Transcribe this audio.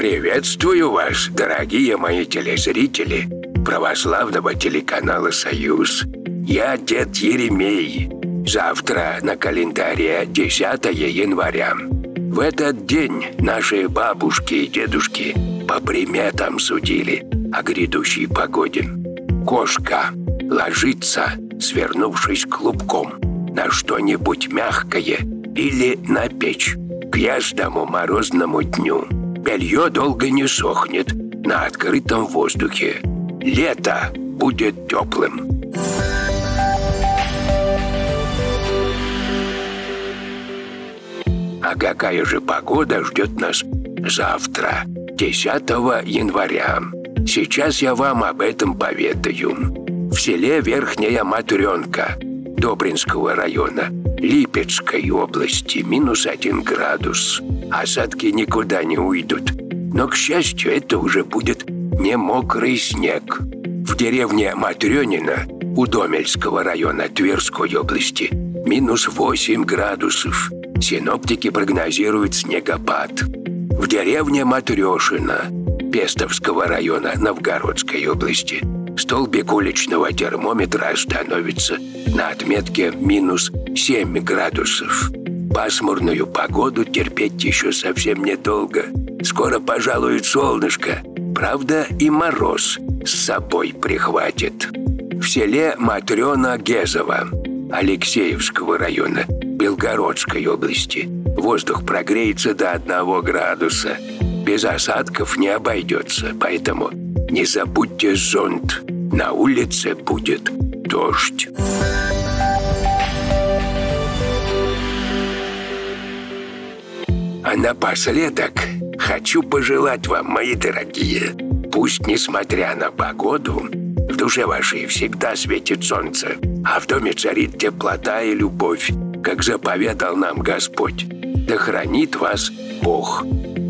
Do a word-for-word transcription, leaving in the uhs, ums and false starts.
Приветствую вас, дорогие мои телезрители православного телеканала «Союз». Я дед Еремей. Завтра на календаре десятое января. В этот день наши бабушки и дедушки по приметам судили о грядущей погоде. Кошка ложится, свернувшись клубком, на что-нибудь мягкое или на печь. К ясному морозному дню белье долго не сохнет на открытом воздухе. Лето будет теплым. А какая же погода ждет нас завтра, десятого января? Сейчас я вам об этом поведаю. В селе Верхняя Матренка Добринского района Липецкой области минус один градус. Осадки никуда не уйдут. Но, к счастью, это уже будет не мокрый снег. В деревне Матрёнино Удомельского района Тверской области минус восемь градусов. Синоптики прогнозируют снегопад. В деревне Матрёшино Пестовского района Новгородской области столбик уличного термометра остановится на отметке минус семь градусов. Пасмурную погоду терпеть еще совсем недолго. Скоро пожалует солнышко. Правда, и мороз с собой прихватит. В селе Матрёна Гезова Алексеевского района Белгородской области воздух прогреется до одного градуса. Без осадков не обойдется, поэтому не забудьте зонт. На улице будет дождь. А напоследок хочу пожелать вам, мои дорогие, пусть, несмотря на погоду, в душе вашей всегда светит солнце, а в доме царит теплота и любовь, как заповедал нам Господь. Да хранит вас Бог.